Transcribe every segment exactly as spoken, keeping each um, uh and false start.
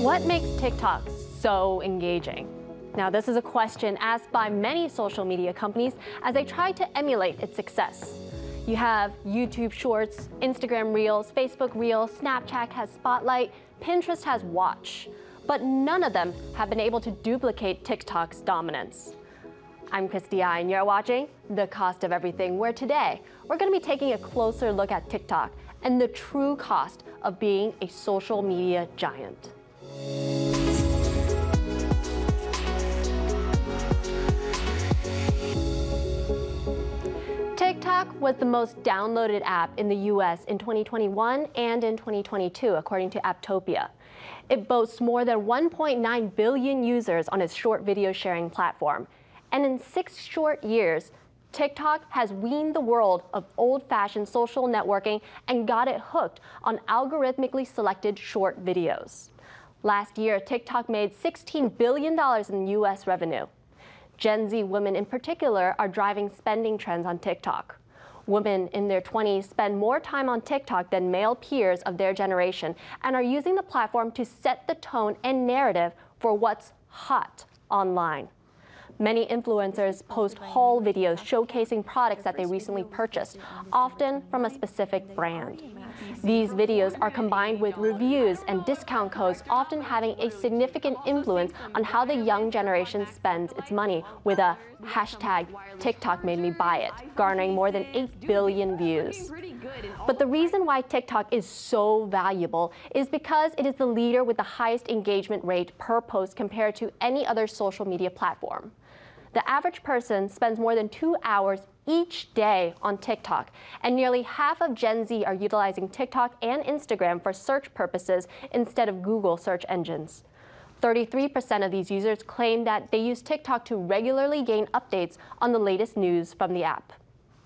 What makes TikTok so engaging? Now, this is a question asked by many social media companies as they try to emulate its success. You have YouTube Shorts, Instagram Reels, Facebook Reels, Snapchat has Spotlight, Pinterest has Watch, but none of them have been able to duplicate TikTok's dominance. I'm Christy I, and you're watching The Cost of Everything, where today we're going to be taking a closer look at TikTok and the true cost of being a social media giant. TikTok was the most downloaded app in the U S in twenty twenty-one and in twenty twenty-two, according to Apptopia. It boasts more than one point nine billion users on its short video sharing platform. And in six short years, TikTok has weaned the world of old-fashioned social networking and got it hooked on algorithmically selected short videos. Last year, TikTok made sixteen billion dollars in U S revenue. Gen Z women in particular are driving spending trends on TikTok. Women in their twenties spend more time on TikTok than male peers of their generation and are using the platform to set the tone and narrative for what's hot online. Many influencers post haul videos showcasing products that they recently purchased, often from a specific brand. These videos are combined with reviews and discount codes, often having a significant influence on how the young generation spends its money, with a hashtag TikTok made me buy it, garnering more than eight billion views. But the reason why TikTok is so valuable is because it is the leader with the highest engagement rate per post compared to any other social media platform. The average person spends more than two hours each day on TikTok, and nearly half of Gen Z are utilizing TikTok and Instagram for search purposes instead of Google search engines. thirty-three percent of these users claim that they use TikTok to regularly gain updates on the latest news from the app.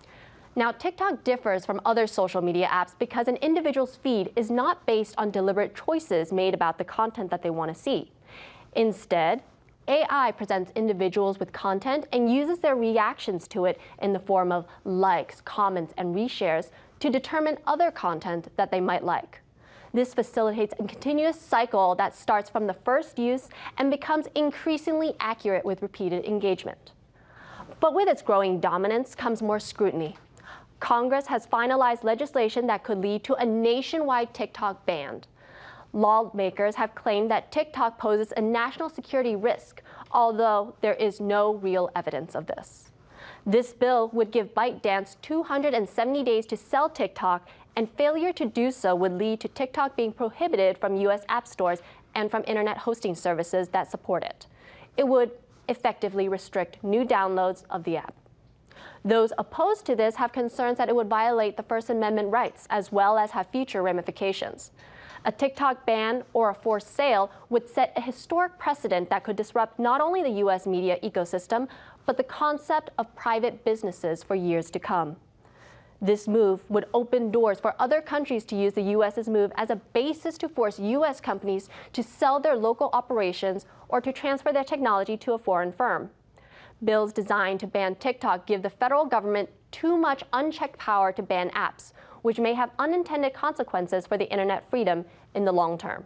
Now, TikTok differs from other social media apps because an individual's feed is not based on deliberate choices made about the content that they want to see. Instead, A I presents individuals with content and uses their reactions to it in the form of likes, comments, and reshares to determine other content that they might like. This facilitates a continuous cycle that starts from the first use and becomes increasingly accurate with repeated engagement. But with its growing dominance comes more scrutiny. Congress has finalized legislation that could lead to a nationwide TikTok ban. Lawmakers have claimed that TikTok poses a national security risk, although there is no real evidence of this. This bill would give ByteDance two hundred seventy days to sell TikTok, and failure to do so would lead to TikTok being prohibited from U S app stores and from internet hosting services that support it. It would effectively restrict new downloads of the app. Those opposed to this have concerns that it would violate the First Amendment rights, as well as have future ramifications. A TikTok ban or a forced sale would set a historic precedent that could disrupt not only the U S media ecosystem, but the concept of private businesses for years to come. This move would open doors for other countries to use the U S's move as a basis to force U S companies to sell their local operations or to transfer their technology to a foreign firm. Bills designed to ban TikTok give the federal government too much unchecked power to ban apps, which may have unintended consequences for the internet freedom in the long term.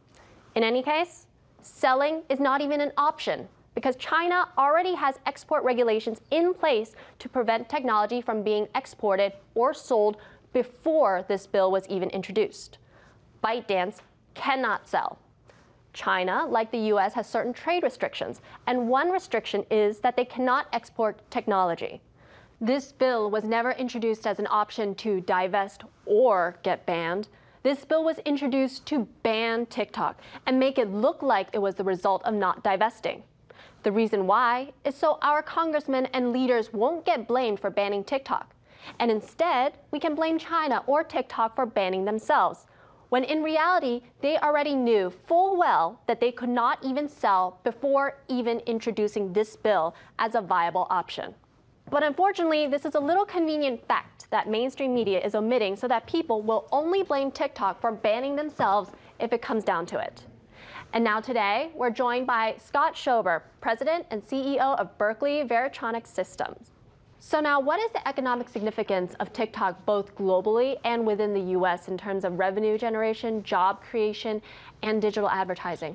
In any case, selling is not even an option because China already has export regulations in place to prevent technology from being exported or sold before this bill was even introduced. ByteDance cannot sell. China, like the U S, has certain trade restrictions, and one restriction is that they cannot export technology. This bill was never introduced as an option to divest or get banned. This bill was introduced to ban TikTok and make it look like it was the result of not divesting. The reason why is so our congressmen and leaders won't get blamed for banning TikTok. And instead, we can blame China or TikTok for banning themselves, when in reality, they already knew full well that they could not even sell before even introducing this bill as a viable option. But unfortunately, this is a little convenient fact that mainstream media is omitting so that people will only blame TikTok for banning themselves if it comes down to it. And now today, we're joined by Scott Schober, President and C E O of Berkeley Varitronics Systems. So now, what is the economic significance of TikTok both globally and within the U S in terms of revenue generation, job creation, and digital advertising?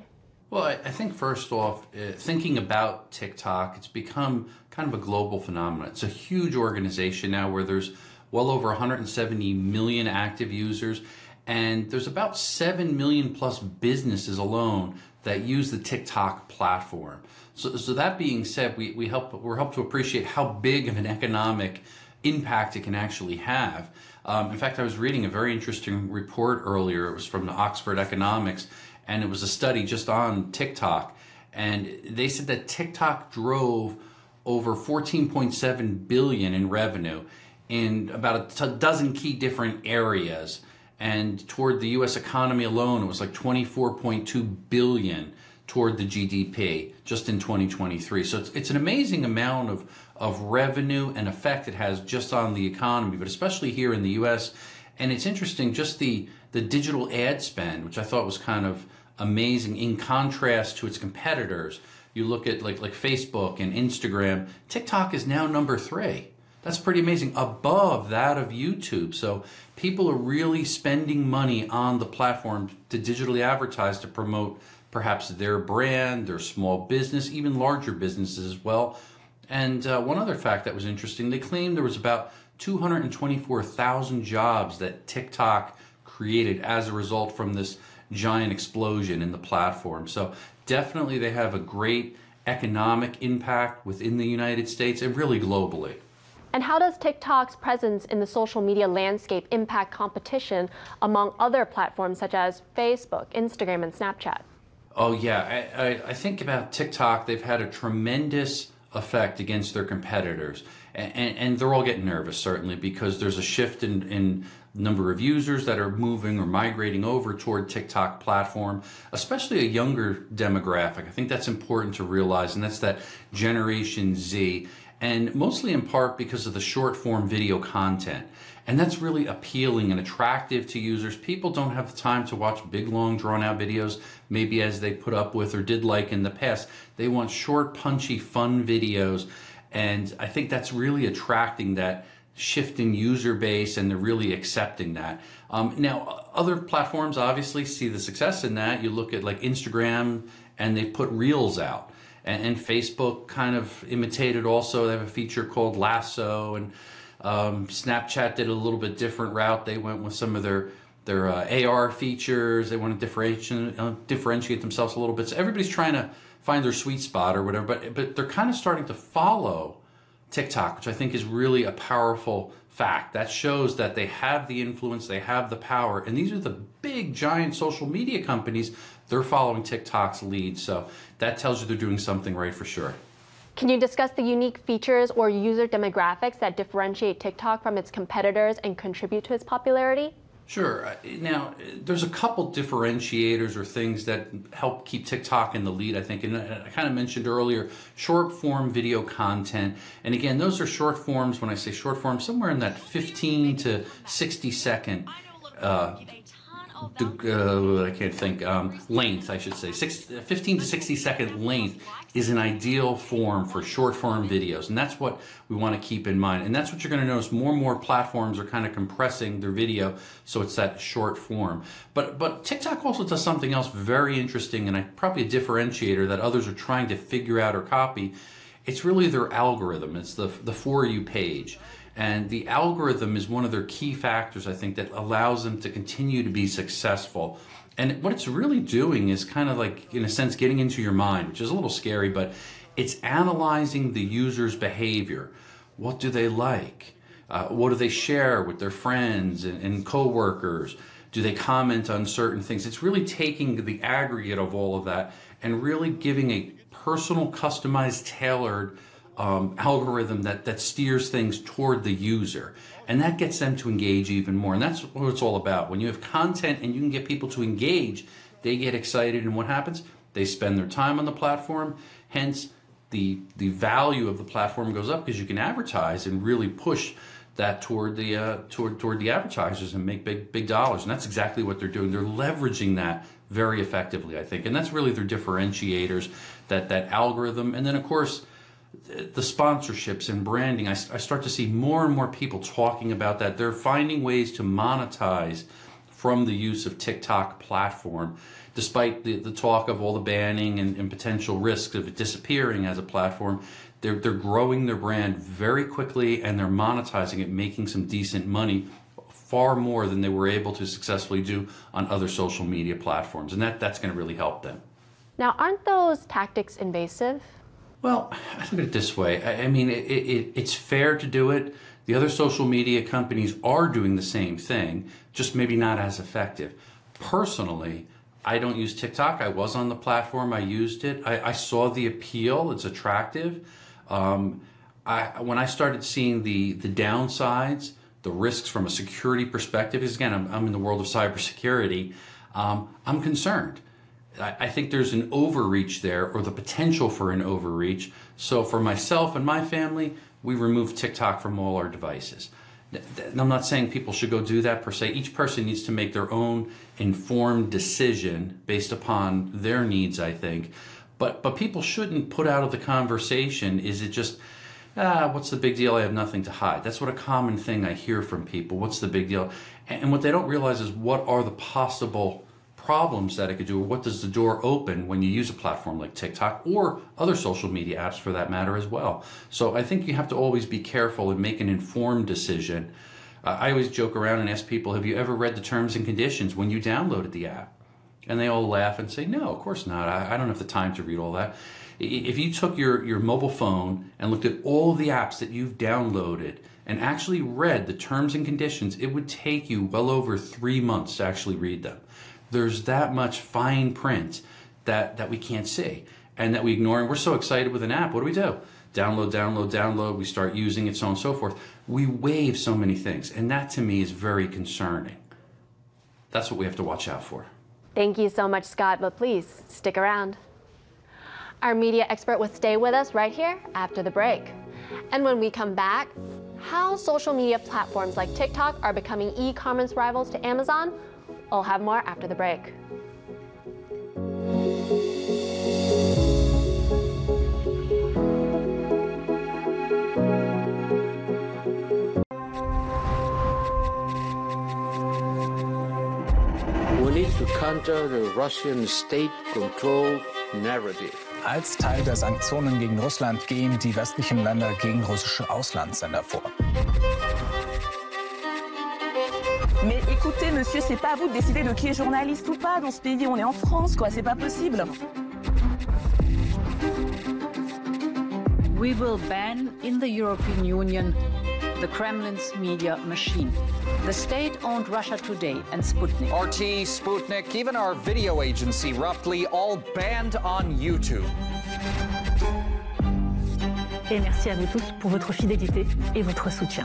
Well, I, I think first off, uh, thinking about TikTok, it's become kind of a global phenomenon. It's a huge organization now where there's well over one hundred seventy million active users, and there's about seven million plus businesses alone that use the TikTok platform. So, so that being said, we, we help, we're helped to appreciate how big of an economic impact it can actually have. Um, in fact, I was reading a very interesting report earlier. It was from the Oxford Economics, and it was a study just on TikTok. And they said that TikTok drove over fourteen point seven billion dollars in revenue in about a dozen key different areas. And toward the U S economy alone, it was like twenty-four point two billion dollars toward the G D P just in twenty twenty-three. So it's, it's an amazing amount of, of revenue and effect it has just on the economy, but especially here in the U S. And it's interesting, just the, the digital ad spend, which I thought was kind of amazing in contrast to its competitors. You look at like, like Facebook and Instagram, TikTok is now number three. That's pretty amazing, above that of YouTube. So people are really spending money on the platform to digitally advertise, to promote perhaps their brand, their small business, even larger businesses as well. And uh, one other fact that was interesting, they claimed there was about two hundred twenty-four thousand jobs that TikTok created as a result from this giant explosion in the platform. So definitely they have a great economic impact within the United States and really globally. And how does TikTok's presence in the social media landscape impact competition among other platforms such as Facebook, Instagram, and Snapchat? Oh yeah, I, I, I think about TikTok, they've had a tremendous effect against their competitors. And, and, and they're all getting nervous, certainly, because there's a shift in, in number of users that are moving or migrating over toward TikTok platform, especially a younger demographic. I think that's important to realize, and that's that Generation Z. And mostly in part because of the short form video content. And that's really appealing and attractive to users. People don't have the time to watch big, long, drawn out videos, maybe as they put up with or did like in the past. They want short, punchy, fun videos. And I think that's really attracting that shift in user base, and they're really accepting that. Um, now, other platforms obviously see the success in that. You look at like Instagram, and they've put Reels out. And, and Facebook kind of imitated also. They have a feature called Lasso, and um, Snapchat did a little bit different route. They went with some of their their uh, A R features. They want to differentiate, uh, differentiate themselves a little bit. So everybody's trying to find their sweet spot or whatever, but, but they're kind of starting to follow TikTok, which I think is really a powerful fact. That shows that they have the influence, they have the power, and these are the big, giant social media companies. They're following TikTok's lead, so that tells you they're doing something right for sure. Can you discuss the unique features or user demographics that differentiate TikTok from its competitors and contribute to its popularity? Sure. Now, there's a couple differentiators or things that help keep TikTok in the lead, I think. And I kind of mentioned earlier, short form video content. And again, those are short forms. When I say short form, somewhere in that fifteen to sixty second uh, uh, I can't think, um, length, I should say. Six, fifteen to sixty second length is an ideal form for short form videos. And that's what we want to keep in mind. And that's what you're going to notice. More and more platforms are kind of compressing their video, so it's that short form. But, but TikTok also does something else very interesting, and I, probably a differentiator that others are trying to figure out or copy. It's really their algorithm. It's the, the For You page. And the algorithm is one of their key factors, I think, that allows them to continue to be successful. And what it's really doing is kind of like, in a sense, getting into your mind, which is a little scary, but it's analyzing the user's behavior. What do they like? Uh, what do they share with their friends and, and coworkers? Do they comment on certain things? It's really taking the aggregate of all of that and really giving a personal, customized, tailored Um, algorithm that, that steers things toward the user. And that gets them to engage even more. And that's what it's all about. When you have content and you can get people to engage, they get excited, and what happens? They spend their time on the platform. Hence, the, the value of the platform goes up because you can advertise and really push that toward the, uh, toward, toward the advertisers and make big, big dollars. And that's exactly what they're doing. They're leveraging that very effectively, I think. And that's really their differentiators, that, that algorithm. And then, of course, the sponsorships and branding. I, I start to see more and more people talking about that. They're finding ways to monetize from the use of TikTok platform. Despite the, the talk of all the banning and, and potential risks of it disappearing as a platform, they're, they're growing their brand very quickly and they're monetizing it, making some decent money, far more than they were able to successfully do on other social media platforms. And that, that's going to really help them. Now, aren't those tactics invasive? Well, I look at it this way. I, I mean, it, it, it's fair to do it. The other social media companies are doing the same thing, just maybe not as effective. Personally, I don't use TikTok. I was on the platform. I used it. I, I saw the appeal. It's attractive. Um, I, when I started seeing the, the downsides, the risks from a security perspective, because again, I'm, I'm in the world of cybersecurity, um, I'm concerned. I, I think there's an overreach there, or the potential for an overreach. So for myself and my family, we removed TikTok from all our devices. I'm not saying people should go do that per se. Each person needs to make their own informed decision based upon their needs, I think. But but people shouldn't put out of the conversation, is it just, ah, what's the big deal? I have nothing to hide. That's what a common thing I hear from people. What's the big deal? And what they don't realize is what are the possible problems that it could do, or what does the door open when you use a platform like TikTok or other social media apps for that matter as well. So I think you have to always be careful and make an informed decision. Uh, I always joke around and ask people, have you ever read the terms and conditions when you downloaded the app? And they all laugh and say, no, of course not. I, I don't have the time to read all that. If you took your, your mobile phone and looked at all of the apps that you've downloaded and actually read the terms and conditions, it would take you well over three months to actually read them. There's that much fine print that, that we can't see and that we ignore. And we're so excited with an app. What do we do? Download, download, download. We start using it, so on and so forth. We waive so many things. And that to me is very concerning. That's what we have to watch out for. Thank you so much, Scott, but please stick around. Our media expert will stay with us right here after the break. And when we come back, how social media platforms like TikTok are becoming e-commerce rivals to Amazon. I'll have more after the break. We need to counter the Russian state-controlled narrative. Als Teil der Sanktionen gegen Russland gehen die westlichen Länder gegen russische Auslandssender vor. Mais écoutez, monsieur, c'est pas à vous de décider de qui est journaliste ou pas dans ce pays. On est en France, quoi. C'est pas possible. We will ban in the European Union the Kremlin's media machine. The state-owned Russia Today and Sputnik. R T, Sputnik, even our video agency, roughly, all banned on YouTube. Et merci à vous tous pour votre fidélité et votre soutien.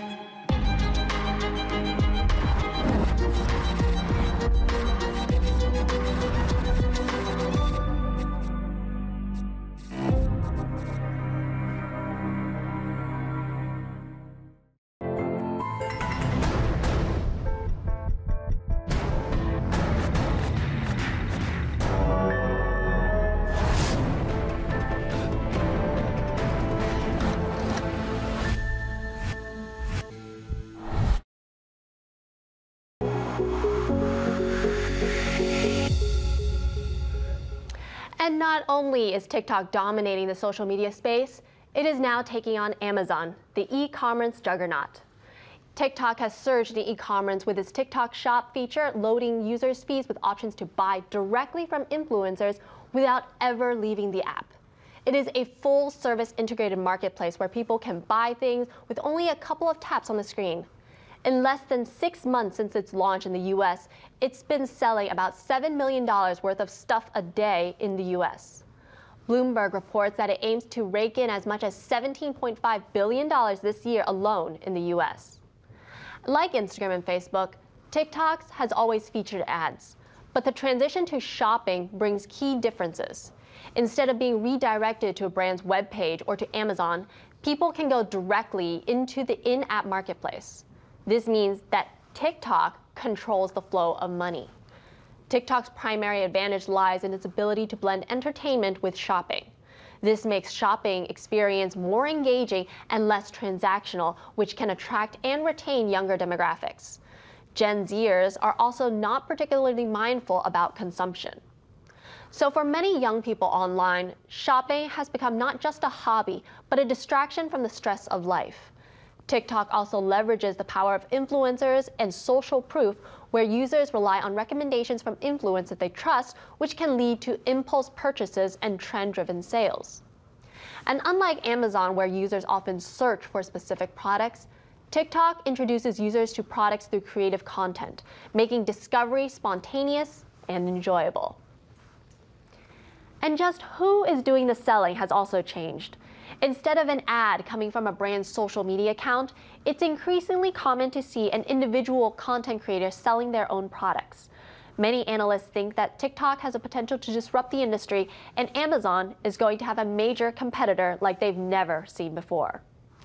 And not only is TikTok dominating the social media space, it is now taking on Amazon, the e-commerce juggernaut. TikTok has surged in e-commerce with its TikTok Shop feature, loading users' feeds with options to buy directly from influencers without ever leaving the app. It is a full-service integrated marketplace where people can buy things with only a couple of taps on the screen. In less than six months since its launch in the U S, it's been selling about seven million dollars worth of stuff a day in the U S. Bloomberg reports that it aims to rake in as much as seventeen point five billion dollars this year alone in the U S. Like Instagram and Facebook, TikTok has always featured ads. But the transition to shopping brings key differences. Instead of being redirected to a brand's webpage or to Amazon, people can go directly into the in-app marketplace. This means that TikTok controls the flow of money. TikTok's primary advantage lies in its ability to blend entertainment with shopping. This makes shopping experience more engaging and less transactional, which can attract and retain younger demographics. Gen Zers are also not particularly mindful about consumption. So for many young people online, shopping has become not just a hobby, but a distraction from the stress of life. TikTok also leverages the power of influencers and social proof, where users rely on recommendations from influencers that they trust, which can lead to impulse purchases and trend-driven sales. And unlike Amazon, where users often search for specific products, TikTok introduces users to products through creative content, making discovery spontaneous and enjoyable. And just who is doing the selling has also changed. Instead of an ad coming from a brand's social media account, it's increasingly common to see an individual content creator selling their own products. Many analysts think that TikTok has a potential to disrupt the industry, and Amazon is going to have a major competitor like they've never seen before.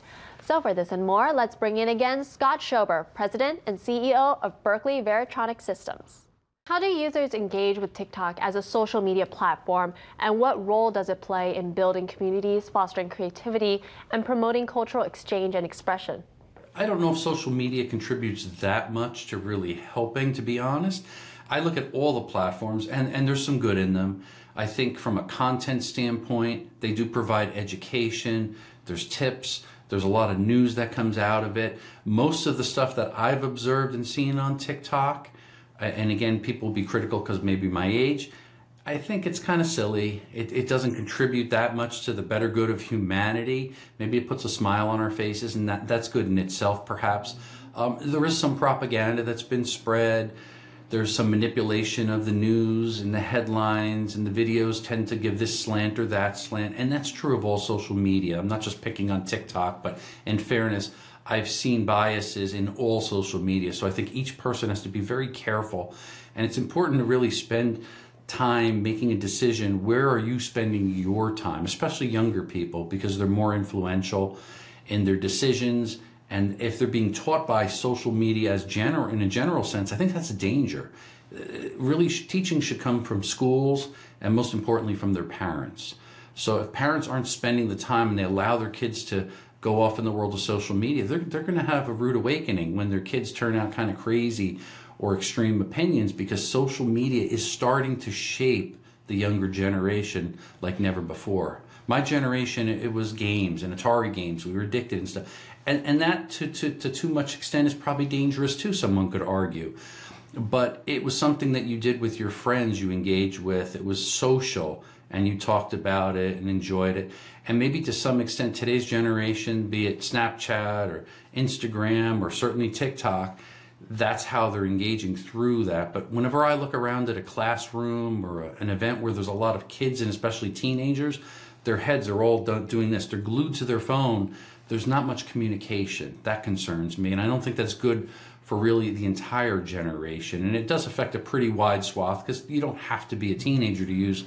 So for this and more, let's bring in again Scott Schober, President and C E O of Berkeley Varitronic Systems. How do users engage with TikTok as a social media platform, and what role does it play in building communities, fostering creativity, and promoting cultural exchange and expression? I don't know if social media contributes that much to really helping, to be honest. I look at all the platforms, and, and there's some good in them. I think from a content standpoint, they do provide education, there's tips, there's a lot of news that comes out of it. Most of the stuff that I've observed and seen on TikTok, and again, people will be critical because maybe my age, I think it's kind of silly. It, it doesn't contribute that much to the better good of humanity. Maybe it puts a smile on our faces, and that, that's good in itself, perhaps. Um, there is some propaganda that's been spread. There's some manipulation of the news and the headlines, and the videos tend to give this slant or that slant. And that's true of all social media. I'm not just picking on TikTok, but in fairness, I've seen biases in all social media. So I think each person has to be very careful. And it's important to really spend time making a decision. Where are you spending your time, especially younger people, because they're more influential in their decisions. And if they're being taught by social media as general, in a general sense, I think that's a danger. Really, teaching should come from schools, and most importantly from their parents. So if parents aren't spending the time and they allow their kids to go off in the world of social media, they're, they're going to have a rude awakening when their kids turn out kind of crazy or extreme opinions, because social media is starting to shape the younger generation like never before. My generation, it was games and Atari games. We were addicted and stuff. And, and that, to, to, to too much extent, is probably dangerous too, someone could argue. But it was something that you did with your friends you engaged with. It was social, and you talked about it and enjoyed it. And maybe to some extent, today's generation, be it Snapchat or Instagram or certainly TikTok, that's how they're engaging through that. But whenever I look around at a classroom or a, an event where there's a lot of kids, and especially teenagers, their heads are all done doing this. They're glued to their phone. There's not much communication. That concerns me, and I don't think that's good for really the entire generation. And it does affect a pretty wide swath, because you don't have to be a teenager to use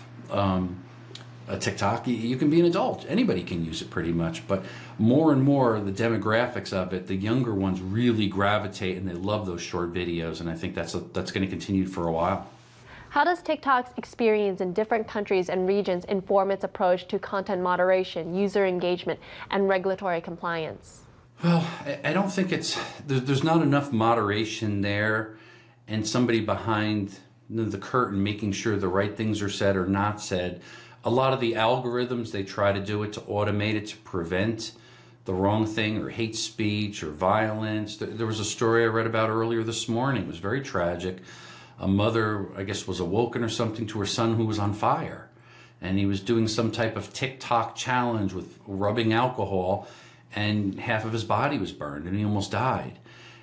um, a TikTok. You can be an adult. Anybody can use it pretty much. But more and more, the demographics of it, the younger ones really gravitate, and they love those short videos. And I think that's a, that's going to continue for a while. How does TikTok's experience in different countries and regions inform its approach to content moderation, user engagement, and regulatory compliance? Well, I don't think it's, there's not enough moderation there, and somebody behind the curtain making sure the right things are said or not said. A lot of the algorithms, they try to do it to automate it, to prevent the wrong thing or hate speech or violence. There was a story I read about earlier this morning. It was very tragic. A mother, I guess, was awoken or something to her son who was on fire. And he was doing some type of TikTok challenge with rubbing alcohol, and half of his body was burned, and he almost died.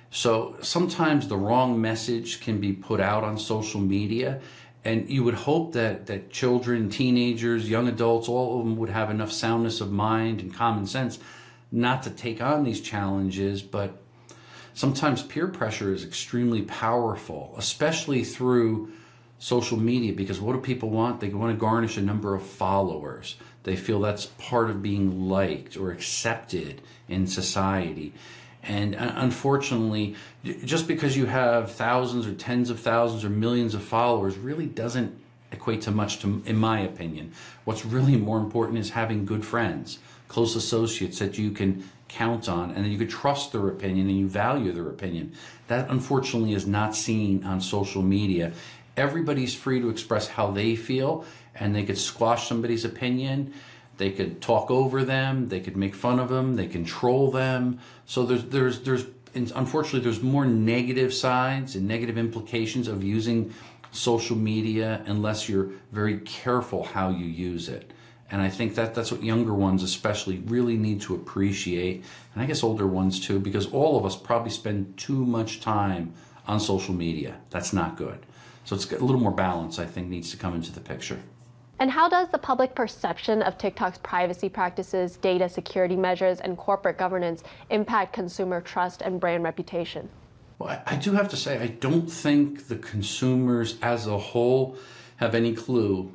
So sometimes the wrong message can be put out on social media, and you would hope that, that children, teenagers, young adults, all of them would have enough soundness of mind and common sense not to take on these challenges. But sometimes peer pressure is extremely powerful, especially through social media, because what do people want? They want to garnish a number of followers. They feel that's part of being liked or accepted in society. And unfortunately, just because you have thousands or tens of thousands or millions of followers really doesn't equate to much, to, in my opinion. What's really more important is having good friends, close associates that you can count on, and that you could trust their opinion and you value their opinion. That unfortunately is not seen on social media. Everybody's free to express how they feel, and they could squash somebody's opinion. They could talk over them. They could make fun of them. They can troll them. So there's there's there's unfortunately there's more negative sides and negative implications of using social media unless you're very careful how you use it. And I think that that's what younger ones especially really need to appreciate, and I guess older ones too, because all of us probably spend too much time on social media. That's not good. So it's a little more balance, I think, needs to come into the picture. And how does the public perception of TikTok's privacy practices, data security measures, and corporate governance impact consumer trust and brand reputation? Well, I, I do have to say, I don't think the consumers as a whole have any clue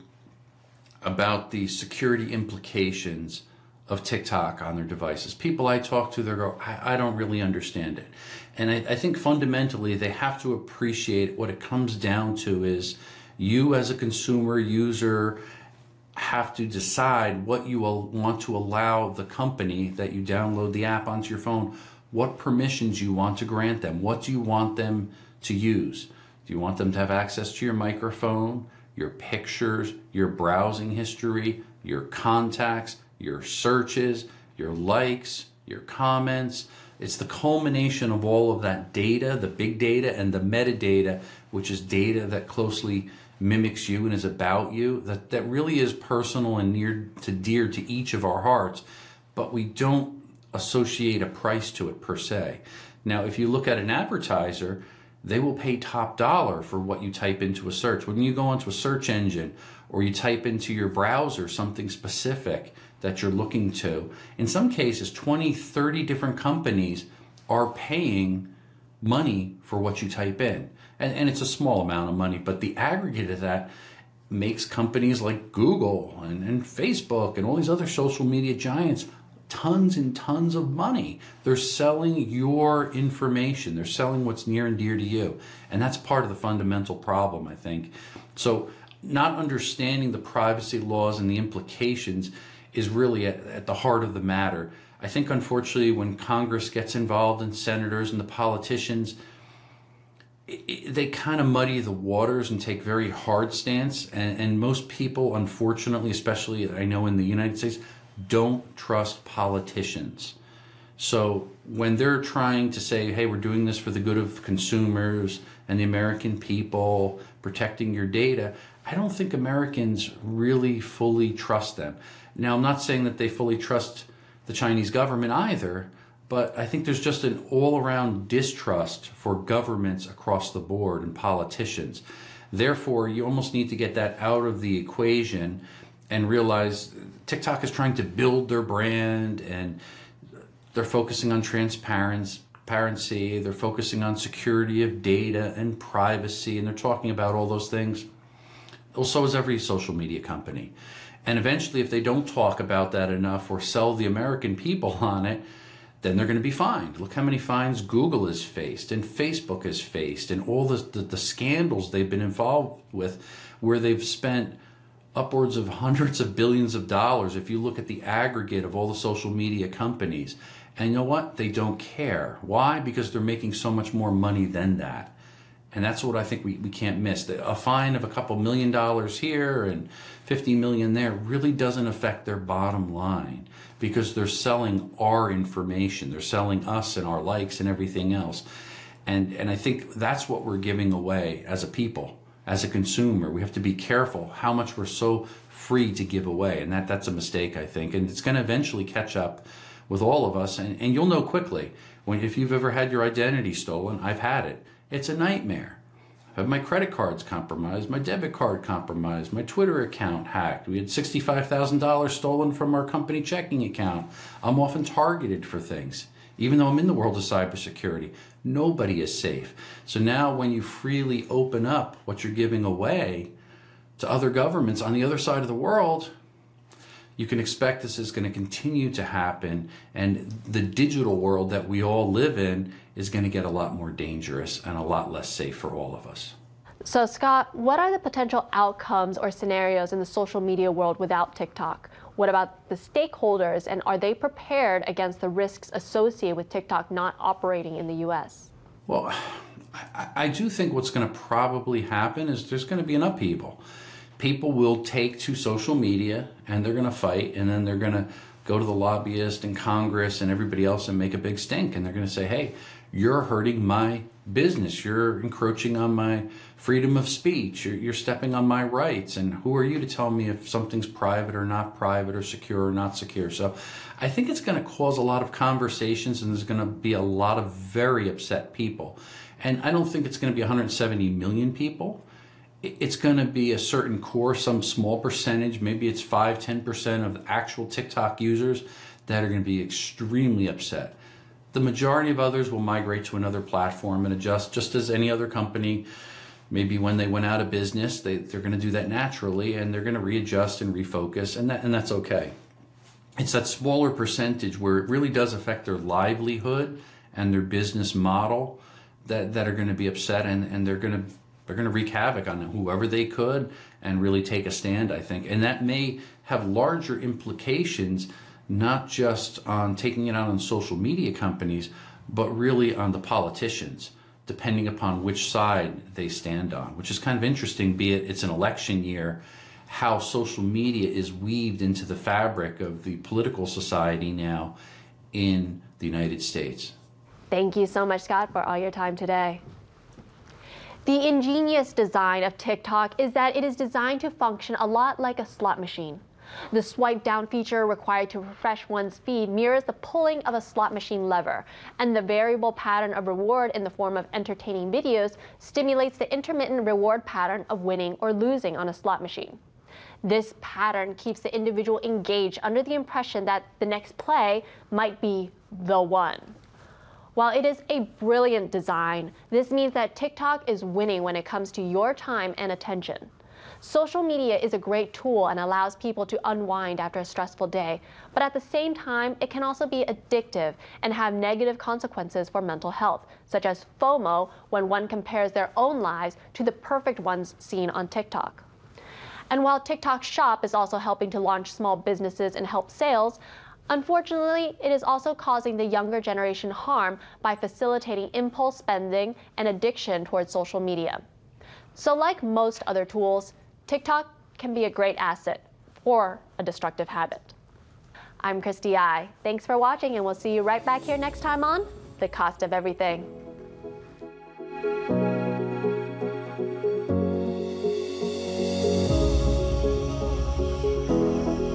about the security implications of TikTok on their devices. People I talk to, they go, I, I don't really understand it. And I, I think fundamentally they have to appreciate what it comes down to is you as a consumer user have to decide what you will want to allow the company that you download the app onto your phone, what permissions you want to grant them, what do you want them to use. Do you want them to have access to your microphone, your pictures, your browsing history, your contacts, your searches, your likes, your comments? It's the culmination of all of that data, the big data, and the metadata, which is data that closely mimics you and is about you, that, that really is personal and near to dear to each of our hearts, but we don't associate a price to it per se. Now, if you look at an advertiser, they will pay top dollar for what you type into a search. When you go onto a search engine or you type into your browser something specific that you're looking to, in some cases, twenty, thirty different companies are paying money for what you type in. And, and it's a small amount of money, but the aggregate of that makes companies like Google and, and Facebook and all these other social media giants tons and tons of money. They're selling your information. They're selling what's near and dear to you. And that's part of the fundamental problem, I think. So not understanding the privacy laws and the implications is really at, at the heart of the matter. I think, unfortunately, when Congress gets involved and senators and the politicians, it, it, they kind of muddy the waters and take very hard stance. And, and most people, unfortunately, especially I know in the United States, don't trust politicians. So when they're trying to say, hey, we're doing this for the good of consumers and the American people, protecting your data, I don't think Americans really fully trust them. Now, I'm not saying that they fully trust the Chinese government either, but I think there's just an all-around distrust for governments across the board and politicians. Therefore, you almost need to get that out of the equation and realize TikTok is trying to build their brand, and they're focusing on transparency, they're focusing on security of data and privacy, and they're talking about all those things. Well, so is every social media company. And eventually, if they don't talk about that enough or sell the American people on it, then they're going to be fined. Look how many fines Google has faced and Facebook has faced, and all the, the, the scandals they've been involved with where they've spent upwards of hundreds of billions of dollars if you look at the aggregate of all the social media companies. And you know what? They don't care. Why? Because they're making so much more money than that. And that's what I think we, we can't miss. A fine of a couple million dollars here and fifty million there really doesn't affect their bottom line, because they're selling our information. They're selling us and our likes and everything else. And, and I think that's what we're giving away as a people. As a consumer, we have to be careful how much we're so free to give away. And that, that's a mistake, I think. And it's going to eventually catch up with all of us. And, and you'll know quickly. When, if you've ever had your identity stolen, I've had it. It's a nightmare. I've had my credit cards compromised, my debit card compromised, my Twitter account hacked. We had sixty-five thousand dollars stolen from our company checking account. I'm often targeted for things. Even though I'm in the world of cybersecurity, nobody is safe. So now when you freely open up what you're giving away to other governments on the other side of the world, you can expect this is going to continue to happen, and the digital world that we all live in is going to get a lot more dangerous and a lot less safe for all of us. So Scott, what are the potential outcomes or scenarios in the social media world without TikTok? What about the stakeholders, and are they prepared against the risks associated with TikTok not operating in the U S? Well, I, I do think what's going to probably happen is there's going to be an upheaval. People will take to social media and they're going to fight, and then they're going to go to the lobbyist and Congress and everybody else and make a big stink, and they're going to say, hey, you're hurting my business, you're encroaching on my freedom of speech, you're, you're stepping on my rights, and who are you to tell me if something's private or not private or secure or not secure? So I think it's going to cause a lot of conversations, and there's going to be a lot of very upset people. And I don't think it's going to be one hundred seventy million people. It's going to be a certain core, some small percentage, maybe it's five, ten percent of actual TikTok users that are going to be extremely upset. The majority of others will migrate to another platform and adjust, just as any other company. Maybe when they went out of business, they, they're going to do that naturally, and they're going to readjust and refocus, and that and that's okay. It's that smaller percentage where it really does affect their livelihood and their business model that, that are going to be upset, and, and they're going to they're going to wreak havoc on whoever they could and really take a stand, I think. And that may have larger implications, not just on taking it out on social media companies, but really on the politicians, depending upon which side they stand on, which is kind of interesting, be it it's an election year, how social media is weaved into the fabric of the political society now in the United States. Thank you so much, Scott, for all your time today. The ingenious design of TikTok is that it is designed to function a lot like a slot machine. The swipe down feature required to refresh one's feed mirrors the pulling of a slot machine lever, and the variable pattern of reward in the form of entertaining videos stimulates the intermittent reward pattern of winning or losing on a slot machine. This pattern keeps the individual engaged under the impression that the next play might be the one. While it is a brilliant design, this means that TikTok is winning when it comes to your time and attention. Social media is a great tool and allows people to unwind after a stressful day, but at the same time, it can also be addictive and have negative consequences for mental health, such as FOMO when one compares their own lives to the perfect ones seen on TikTok. And while TikTok Shop is also helping to launch small businesses and help sales, unfortunately, it is also causing the younger generation harm by facilitating impulse spending and addiction towards social media. So like most other tools, TikTok can be a great asset or a destructive habit. I'm Christy I. Thanks for watching, and we'll see you right back here next time on The Cost of Everything.